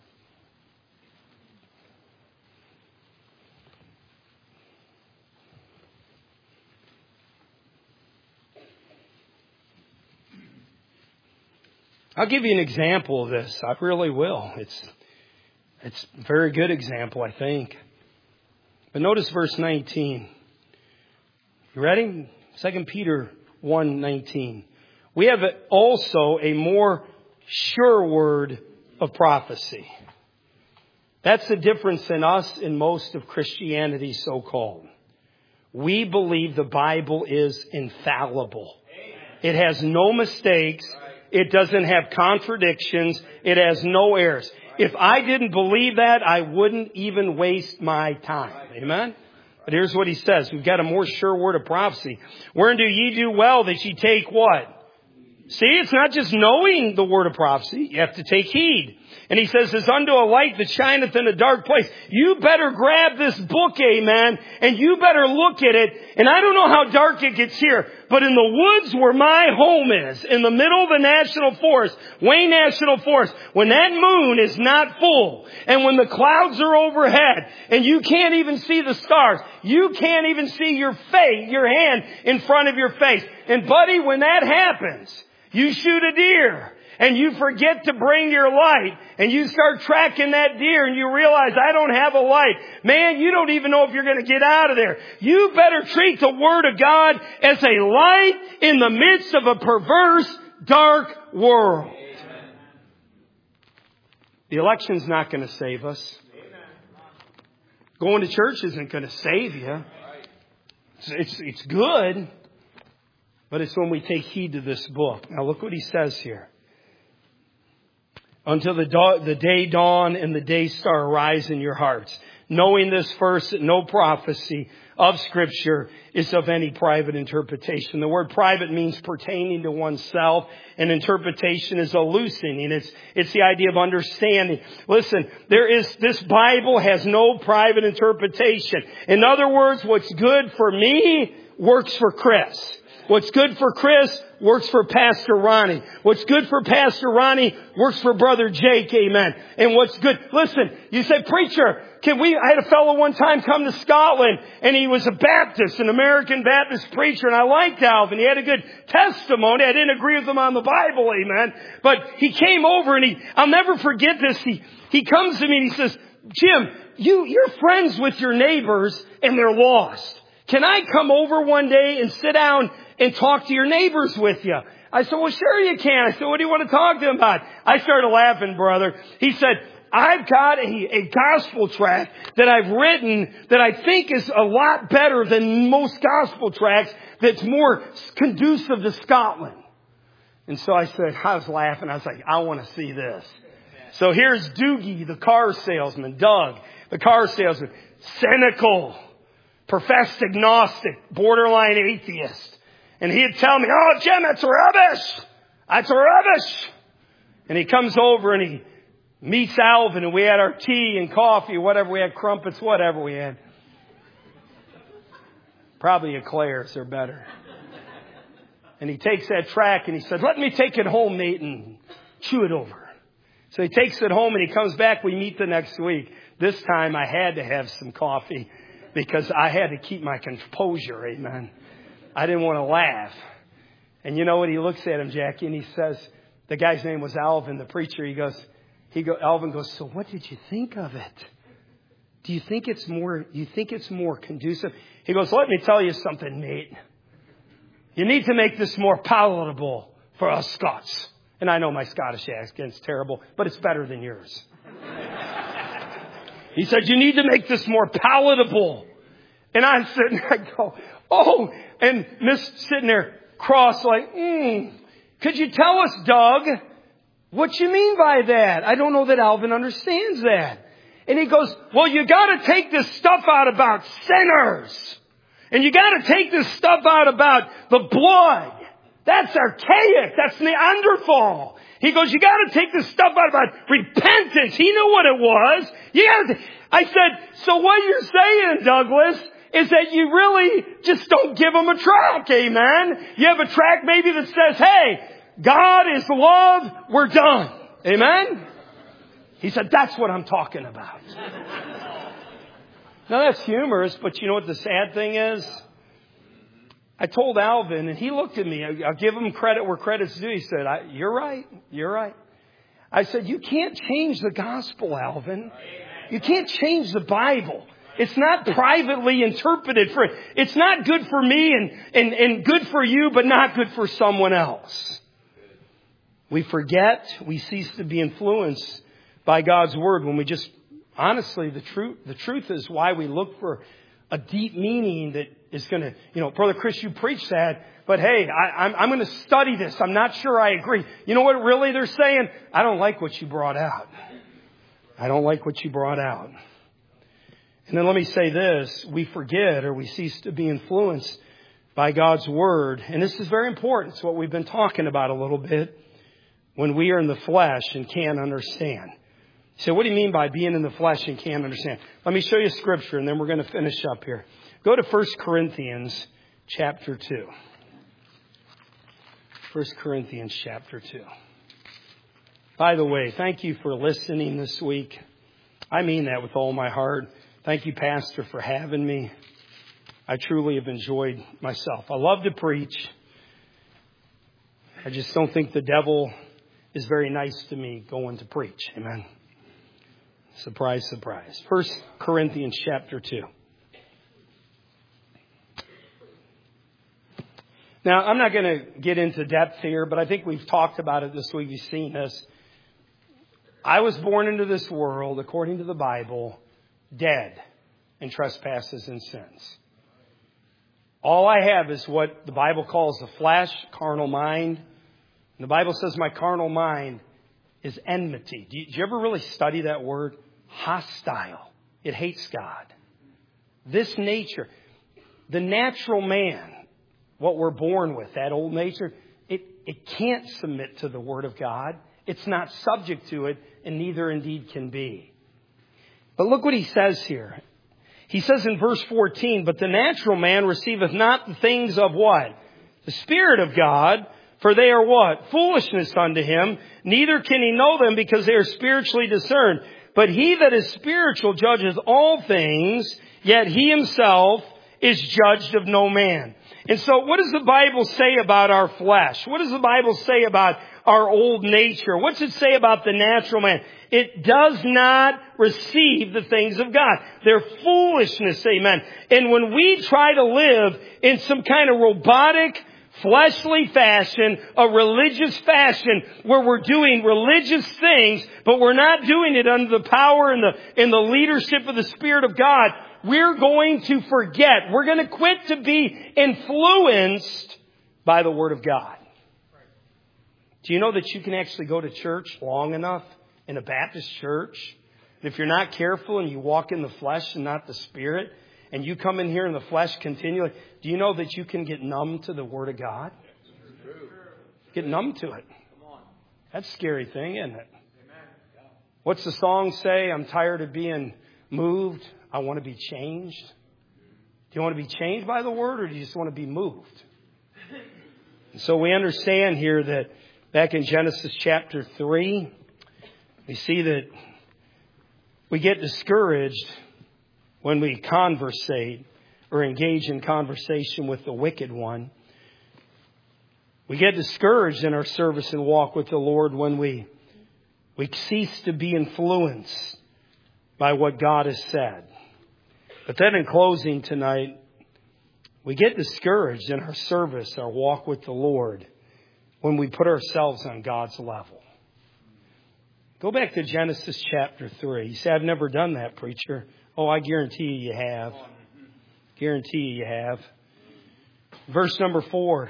I'll give you an example of this. I really will. It's a very good example, I think. But notice verse 19. You ready? 2 Peter 1:19. We have also a more sure word of prophecy. That's the difference in us and most of Christianity, so-called. We believe the Bible is infallible. It has no mistakes. It doesn't have contradictions. It has no errors. If I didn't believe that, I wouldn't even waste my time. Amen? But here's what he says. We've got a more sure word of prophecy. Wherein do ye do well that ye take what? See, it's not just knowing the word of prophecy. You have to take heed. And he says, as unto a light that shineth in a dark place. You better grab this book, amen, and you better look at it. And I don't know how dark it gets here, but in the woods where my home is, in the middle of the National Forest, Wayne National Forest, when that moon is not full, and when the clouds are overhead, and you can't even see the stars, you can't even see your face, your hand in front of your face. And buddy, when that happens, you shoot a deer. And you forget to bring your light. And you start tracking that deer and you realize, I don't have a light. Man, you don't even know if you're going to get out of there. You better treat the Word of God as a light in the midst of a perverse, dark world. Amen. The election's not going to save us. Amen. Going to church isn't going to save you. It's good. But it's when we take heed to this book. Now look what he says here. Until the day dawn and the day star arise in your hearts. Knowing this first, that no prophecy of Scripture is of any private interpretation. The word private means pertaining to oneself, and interpretation is a loosing. It's the idea of understanding. Listen, this Bible has no private interpretation. In other words, what's good for me works for Chris. What's good for Chris works for Pastor Ronnie. What's good for Pastor Ronnie works for Brother Jake. Amen. And what's good. Listen, you say, preacher, I had a fellow one time come to Scotland, and he was a Baptist, an American Baptist preacher, and I liked Alvin. He had a good testimony. I didn't agree with him on the Bible, amen. But he came over, and I'll never forget this. He comes to me and he says, Jim, you're friends with your neighbors, and they're lost. Can I come over one day and sit down and talk to your neighbors with you? I said, well, sure you can. I said, what do you want to talk to them about? I started laughing, brother. He said, I've got a gospel tract that I've written that I think is a lot better than most gospel tracts that's more conducive to Scotland. And so I was laughing. I was like, I want to see this. So here's Doogie, the car salesman, Doug, the car salesman, cynical, professed agnostic, borderline atheist. And he'd tell me, oh, Jim, that's rubbish. That's rubbish. And he comes over and he meets Alvin, and we had our tea and coffee, whatever we had, crumpets, whatever we had. Probably eclairs, they're better. And he takes that track and he said, let me take it home, mate, and chew it over. So he takes it home and he comes back. We meet the next week. This time I had to have some coffee because I had to keep my composure, amen. I didn't want to laugh. And you know what? He looks at him, Jackie, and he says, the guy's name was Alvin, the preacher. Alvin goes, so what did you think of it? Do you think it's more conducive? He goes, let me tell you something, mate. You need to make this more palatable for us Scots. And I know my Scottish accent's terrible, but it's better than yours. He said, you need to make this more palatable. And I'm sitting there, I go, oh, and Miss sitting there cross like, could you tell us, Doug, what you mean by that? I don't know that Alvin understands that. And he goes, well, you got to take this stuff out about sinners. And you got to take this stuff out about the blood. That's archaic. That's Neanderthal. He goes, you got to take this stuff out about repentance. He knew what it was. I said, so what you're saying, Douglas, is that you really just don't give them a track, amen? You have a track maybe that says, hey, God is love, we're done. Amen? He said, that's what I'm talking about. Now that's humorous, but you know what the sad thing is? I told Alvin, and he looked at me. I'll give him credit where credit's due. He said, you're right. You're right. I said, you can't change the gospel, Alvin. You can't change the Bible. It's not privately interpreted for, it's not good for me and good for you, but not good for someone else. We forget, we cease to be influenced by God's word when we just, honestly, the truth is why we look for a deep meaning that is going to, Brother Chris, you preach that, but hey, I'm going to study this. I'm not sure I agree. You know what really they're saying? I don't like what you brought out. I don't like what you brought out. And then let me say this, we forget or we cease to be influenced by God's word. And this is very important. It's what we've been talking about a little bit when we are in the flesh and can't understand. So what do you mean by being in the flesh and can't understand? Let me show you scripture and then we're going to finish up here. Go to 1 Corinthians chapter 2. 1 Corinthians chapter 2. By the way, thank you for listening this week. I mean that with all my heart. Thank you, Pastor, for having me. I truly have enjoyed myself. I love to preach. I just don't think the devil is very nice to me going to preach. Amen. Surprise, surprise. 1 Corinthians chapter 2. Now, I'm not going to get into depth here, but I think we've talked about it this week. You've seen this. I was born into this world, according to the Bible, dead in trespasses and sins. All I have is what the Bible calls the flesh, carnal mind. And the Bible says my carnal mind is enmity. Do you ever really study that word? Hostile. It hates God. This nature, the natural man, what we're born with, that old nature, it can't submit to the Word of God. It's not subject to it, and neither indeed can be. But look what he says here. He says in verse 14, but the natural man receiveth not the things of what? The Spirit of God, for they are what? Foolishness unto him. Neither can he know them because they are spiritually discerned. But he that is spiritual judges all things, yet he himself is judged of no man. And so what does the Bible say about our flesh? What does the Bible say about our old nature? What's it say about the natural man? It does not receive the things of God. They're foolishness, amen. And when we try to live in some kind of robotic, fleshly fashion, a religious fashion, where we're doing religious things, but we're not doing it under the power and the leadership of the Spirit of God, we're going to forget. We're going to quit to be influenced by the Word of God. Do you know that you can actually go to church long enough in a Baptist church? And if you're not careful and you walk in the flesh and not the Spirit, and you come in here in the flesh continually, do you know that you can get numb to the Word of God? Get numb to it. That's a scary thing, isn't it? What's the song say? I'm tired of being moved. I want to be changed. Do you want to be changed by the Word, or do you just want to be moved? And so we understand here that back in Genesis chapter 3, we see that we get discouraged when we conversate or engage in conversation with the wicked one. We get discouraged in our service and walk with the Lord when we cease to be influenced by what God has said. But then in closing tonight, we get discouraged in our service, our walk with the Lord, when we put ourselves on God's level. Go back to Genesis chapter 3. You say, I've never done that, preacher. Oh, I guarantee you have. Guarantee you have. Verse number 4.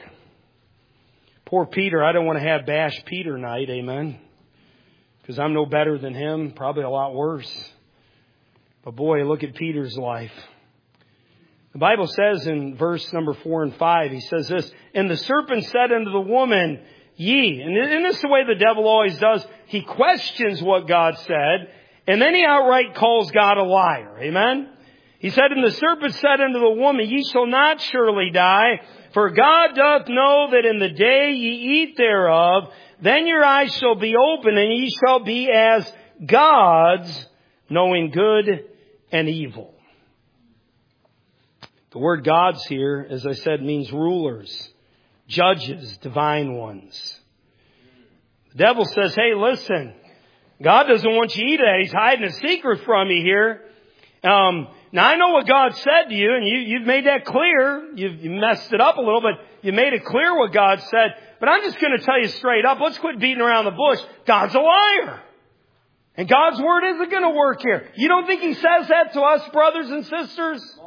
Poor Peter. I don't want to have bash Peter night, amen. Because I'm no better than him, probably a lot worse. But boy, look at Peter's life. The Bible says in verse number 4 and 5, he says this, and the serpent said unto the woman, ye. And this is the way the devil always does. He questions what God said, and then he outright calls God a liar. Amen? He said, and the serpent said unto the woman, ye shall not surely die, for God doth know that in the day ye eat thereof, then your eyes shall be open, and ye shall be as gods, knowing good and evil. The word gods here, as I said, means rulers, judges, divine ones. The devil says, hey, listen, God doesn't want you to eat that. He's hiding a secret from you here. Now, I know what God said to you, and you've made that clear. You messed it up a little, but you made it clear what God said. But I'm just going to tell you straight up, let's quit beating around the bush. God's a liar. And God's word isn't going to work here. You don't think He says that to us, brothers and sisters?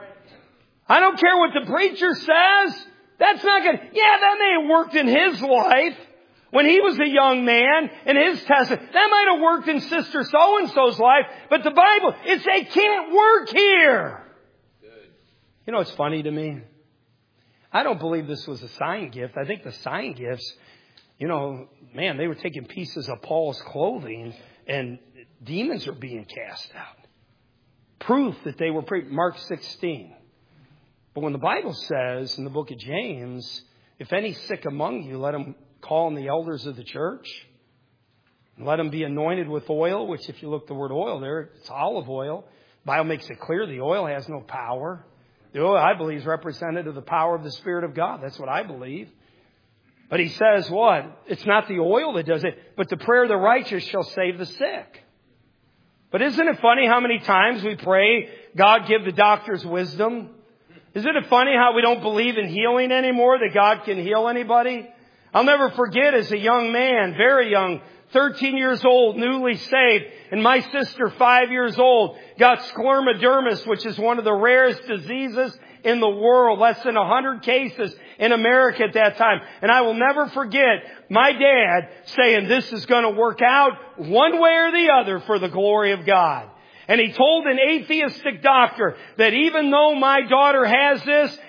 I don't care what the preacher says. That's not going to... Yeah, that may have worked in his life when he was a young man in his testament. That might have worked in Sister So-and-so's life. But the Bible, it can't work here. Good. You know what's funny to me? I don't believe this was a sign gift. I think the sign gifts, they were taking pieces of Paul's clothing and demons are being cast out. Proof that they were Mark 16. But when the Bible says in the book of James, if any sick among you, let him call on the elders of the church. And let them be anointed with oil, which if you look the word oil there, it's olive oil. The Bible makes it clear the oil has no power. The oil, I believe, is representative of the power of the Spirit of God. That's what I believe. But he says what? It's not the oil that does it, but the prayer of the righteous shall save the sick. But isn't it funny how many times we pray, God give the doctors wisdom? Isn't it funny how we don't believe in healing anymore, that God can heal anybody? I'll never forget as a young man, very young, 13 years old, newly saved, and my sister, 5 years old, got sclerodermis, which is one of the rarest diseases in the world, less than 100 cases in America at that time. And I will never forget my dad saying, this is going to work out one way or the other for the glory of God. And he told an atheistic doctor that even though my daughter has this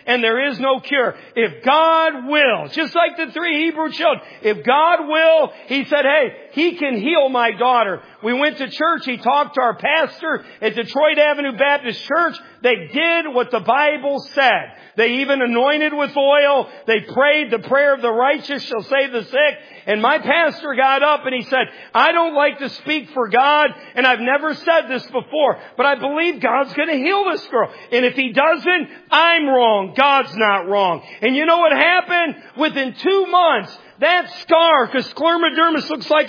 and there is no cure. If God will, just like the 3 Hebrew children, if God will, He said, hey, He can heal my daughter. We went to church. He talked to our pastor at Detroit Avenue Baptist Church. They did what the Bible said. They even anointed with oil. They prayed the prayer of the righteous shall save the sick. And my pastor got up and he said, I don't like to speak for God, and I've never said this before, but I believe God's going to heal this girl. And if He doesn't, I'm wrong. God's not wrong. And you know what happened? Within 2 months, that scar, because sclerodermis looks like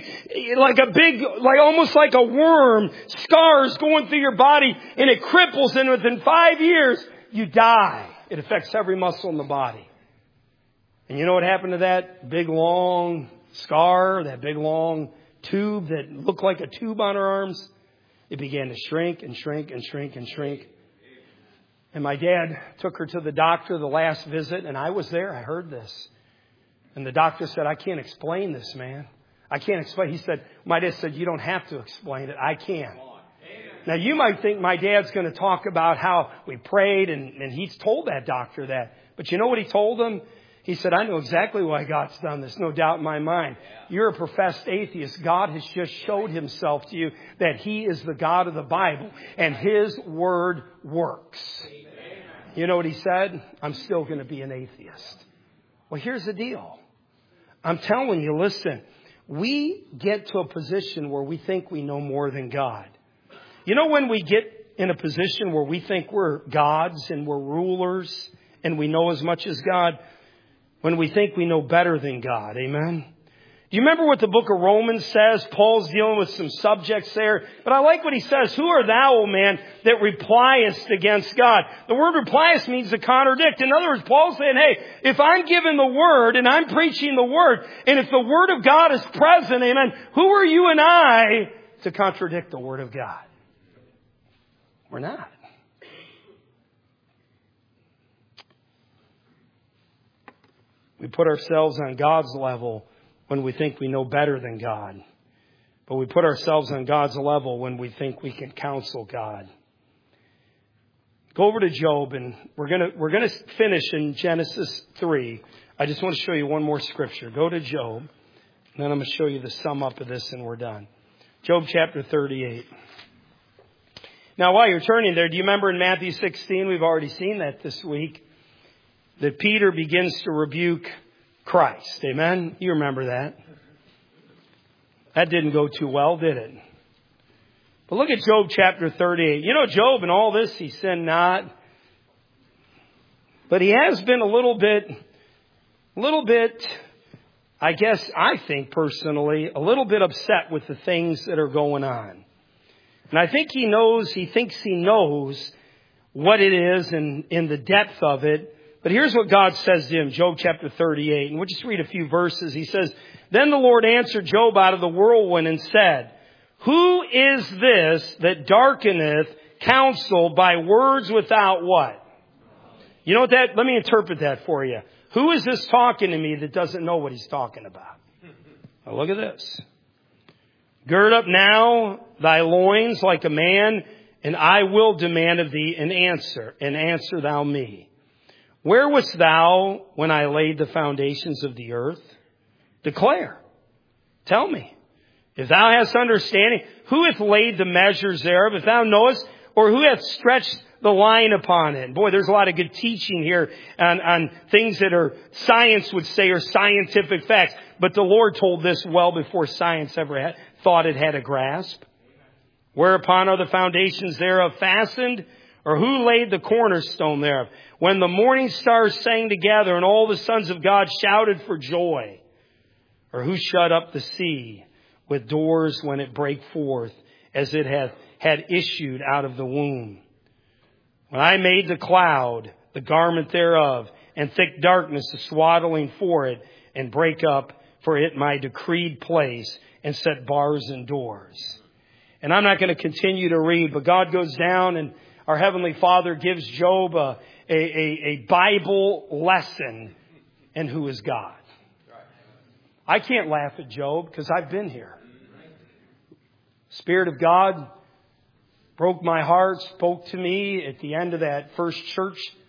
almost like a worm, scars going through your body, and it cripples, and within 5 years, you die. It affects every muscle in the body. And you know what happened to that big long scar, that big long tube that looked like a tube on her arms? It began to shrink and shrink and shrink and shrink. And my dad took her to the doctor the last visit, and I was there. I heard this. And the doctor said, I can't explain this, man. I can't explain. He said, my dad said, you don't have to explain it. I can. Now, you might think my dad's going to talk about how we prayed, and he's told that doctor that. But you know what he told him? He said, I know exactly why God's done this. No doubt in my mind. You're a professed atheist. God has just showed Himself to you that He is the God of the Bible, and His Word works. You know what he said? I'm still going to be an atheist. Well, here's the deal. I'm telling you, listen, we get to a position where we think we know more than God. You know, when we get in a position where we think we're gods and we're rulers and we know as much as God, when we think we know better than God, amen? Do you remember what the book of Romans says? Paul's dealing with some subjects there. But I like what he says. Who art thou, O man, that repliest against God? The word repliest means to contradict. In other words, Paul's saying, hey, if I'm given the word and I'm preaching the word, and if the word of God is present, amen, who are you and I to contradict the word of God? We're not. We put ourselves on God's level when we think we know better than God. But we put ourselves on God's level when we think we can counsel God. Go over to Job, and we're gonna finish in Genesis 3. I just want to show you one more scripture. Go to Job, and then I'm going to show you the sum up of this, and we're done. Job chapter 38. Now, while you're turning there, do you remember in Matthew 16, we've already seen that this week, that Peter begins to rebuke Christ. Amen? You remember that. That didn't go too well, did it? But look at Job chapter 38. You know, Job in all this, he sinned not. But he has been a little bit, I guess, I think personally, a little bit upset with the things that are going on. And I think he thinks he knows what it is and in the depth of it. But here's what God says to him, Job chapter 38. And we'll just read a few verses. He says, Then the Lord answered Job out of the whirlwind and said, Who is this that darkeneth counsel by words without what? You know what that, let me interpret that for you. Who is this talking to me that doesn't know what he's talking about? Now look at this. Gird up now thy loins like a man, and I will demand of thee an answer, and answer thou me. Where wast thou when I laid the foundations of the earth? Declare. Tell me. If thou hast understanding, who hath laid the measures thereof? If thou knowest, or who hath stretched the line upon it? Boy, there's a lot of good teaching here on things that are science would say are scientific facts. But the Lord told this well before science ever thought it had a grasp. Whereupon are the foundations thereof fastened? Or who laid the cornerstone thereof? When the morning stars sang together and all the sons of God shouted for joy. Or who shut up the sea with doors when it brake forth, as it had issued out of the womb? When I made the cloud, the garment thereof, and thick darkness, the swaddling for it, and break up for it my decreed place, and set bars and doors. And I'm not going to continue to read, but God goes down and our Heavenly Father gives Job a Bible lesson in who is God. I can't laugh at Job because I've been here. Spirit of God broke my heart, spoke to me at the end of that first church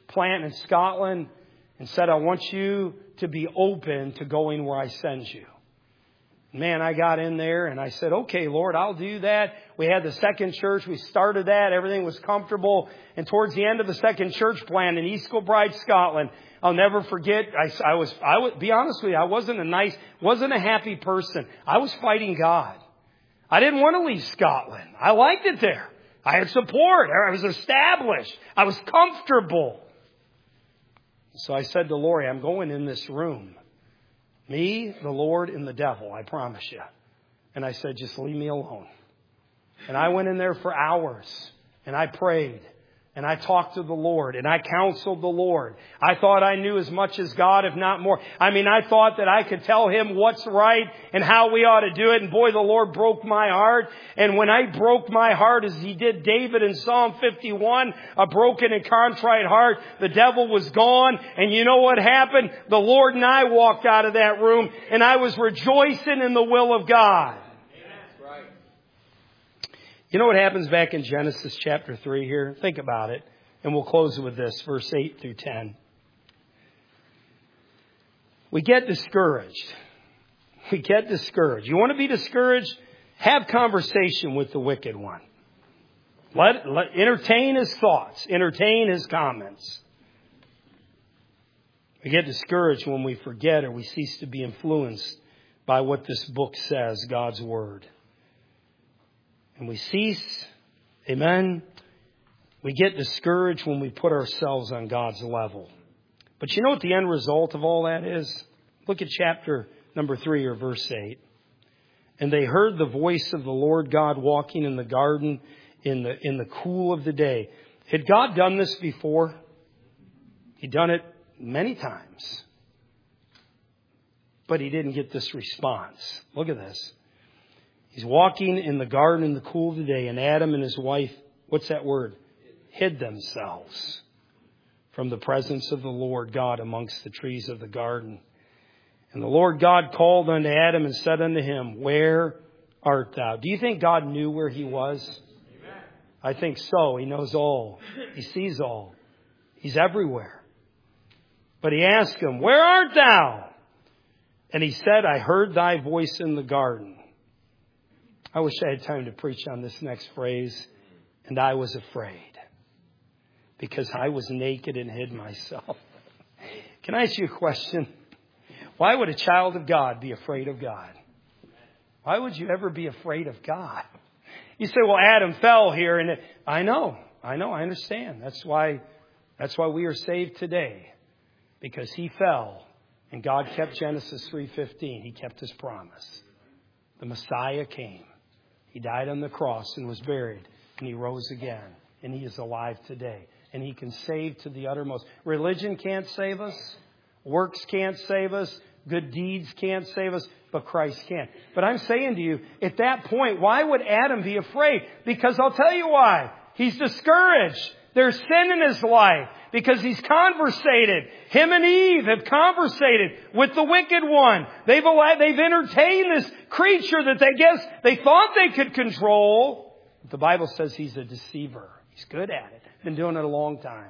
plant in Scotland and said, I want you to be open to going where I send you. Man, I got in there and I said, okay, Lord, I'll do that. We had the second church. We started that. Everything was comfortable. And towards the end of the second church plant in East Kilbride, Scotland, I'll never forget. I was be honest with you, I wasn't a happy person. I was fighting God. I didn't want to leave Scotland. I liked it there. I had support. I was established. I was comfortable. So I said to Lori, I'm going in this room. Me, the Lord, and the devil, I promise you. And I said, just leave me alone. And I went in there for hours. And I prayed. And I talked to the Lord. And I counseled the Lord. I thought I knew as much as God, if not more. I thought that I could tell Him what's right and how we ought to do it. And boy, the Lord broke my heart. And when I broke my heart, as He did David in Psalm 51, a broken and contrite heart, the devil was gone. And you know what happened? The Lord and I walked out of that room, and I was rejoicing in the will of God. You know what happens back in Genesis chapter 3 here? Think about it. And we'll close with this, verse 8 through 10. We get discouraged. We get discouraged. You want to be discouraged? Have conversation with the wicked one. Entertain his thoughts. Entertain his comments. We get discouraged when we forget or we cease to be influenced by what this book says, God's Word. And we cease, amen, we get discouraged when we put ourselves on God's level. But you know what the end result of all that is? Look at chapter number 3 or verse 8. And they heard the voice of the Lord God walking in the garden in the cool of the day. Had God done this before? He'd done it many times. But He didn't get this response. Look at this. He's walking in the garden in the cool of the day, and Adam and his wife, what's that word? Hid themselves from the presence of the Lord God amongst the trees of the garden. And the Lord God called unto Adam and said unto him, where art thou? Do you think God knew where he was? Amen. I think so. He knows all. He sees all. He's everywhere. But He asked him, where art thou? And he said, I heard thy voice in the garden. I wish I had time to preach on this next phrase. And I was afraid, because I was naked and hid myself. Can I ask you a question? Why would a child of God be afraid of God? Why would you ever be afraid of God? You say, well, Adam fell here. And I know, I understand. That's why we are saved today. Because he fell and God kept Genesis 3:15. He kept His promise. The Messiah came. He died on the cross and was buried, and He rose again, and He is alive today, and He can save to the uttermost. Religion can't save us. Works can't save us. Good deeds can't save us, but Christ can. But I'm saying to you, at that point, why would Adam be afraid? Because I'll tell you why. He's discouraged. There's sin in his life because he's conversated. Him and Eve have conversated with the wicked one. They've entertained this creature that they thought they could control. But the Bible says he's a deceiver. He's good at it. Been doing it a long time.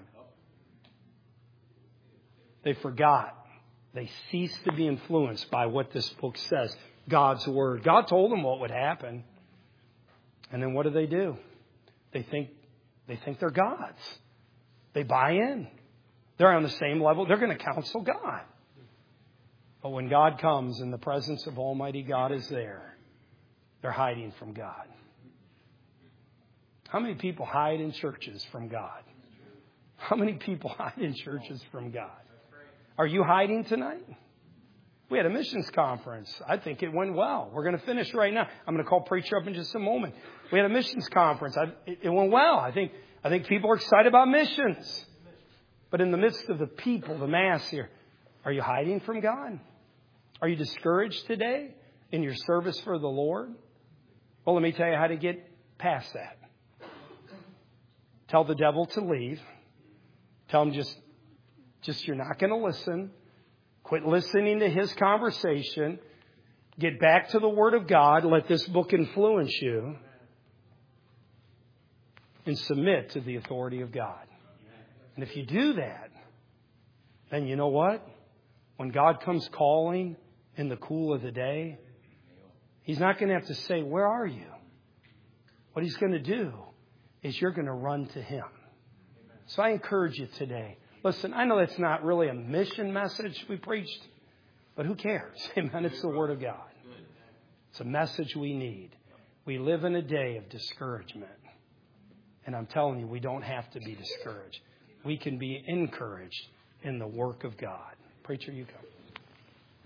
They forgot. They ceased to be influenced by what this book says. God's Word. God told them what would happen. And then what do? They think they're gods. They buy in. They're on the same level. They're going to counsel God. But when God comes and the presence of Almighty God is there, they're hiding from God. How many people hide in churches from God? How many people hide in churches from God? Are you hiding tonight? We had a missions conference. I think it went well. We're going to finish right now. I'm going to call preacher up in just a moment. We had a missions conference. It went well. I think people are excited about missions. But in the midst of the people, the mass here, are you hiding from God? Are you discouraged today in your service for the Lord? Well, let me tell you how to get past that. Tell the devil to leave. Tell him just you're not going to listen. Quit listening to his conversation. Get back to the Word of God. Let this book influence you. And submit to the authority of God. And if you do that, then you know what? When God comes calling in the cool of the day, He's not going to have to say, where are you? What He's going to do is you're going to run to Him. So I encourage you today. Listen, I know that's not really a mission message we preached, but who cares? Amen. It's the Word of God. It's a message we need. We live in a day of discouragement. And I'm telling you, we don't have to be discouraged. We can be encouraged in the work of God. Preacher, you come.